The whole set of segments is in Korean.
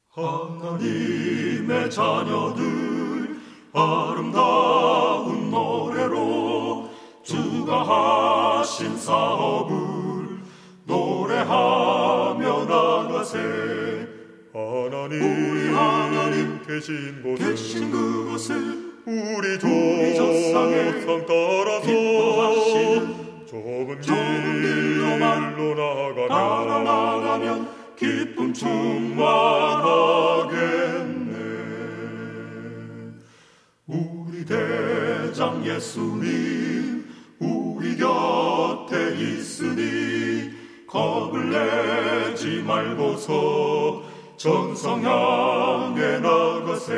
하나님의 자녀들 아름다운 노래로 주가 하신 사업을 노래하며 나가세. 우리 하나님 계신 그곳을 우리 조상 따라서 좁은 길로 나가면 기쁨 충만하겠네. 우리 대장 예수님 우리 곁에 있으니 겁을 내지 말고서 전성 향해 나가세.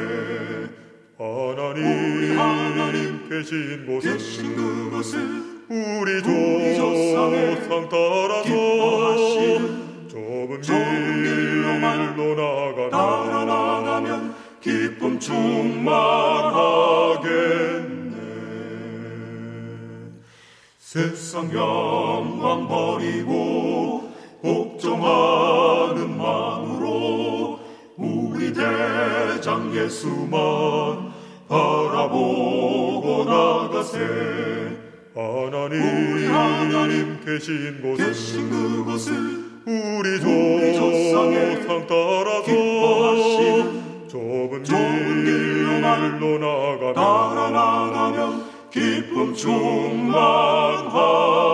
우리 하나님 계신 그곳을 우리 조상 따라서 좁은 길로 나가면 기쁨 충만하겠네. 세상 영광 버리고 복종하는 마음으로 우리 대장 예수만 바라보고 나가세. 우리 하나님 계신 그곳을 우리 조상 따라서 좁은 길로 나가면 기쁨 충만하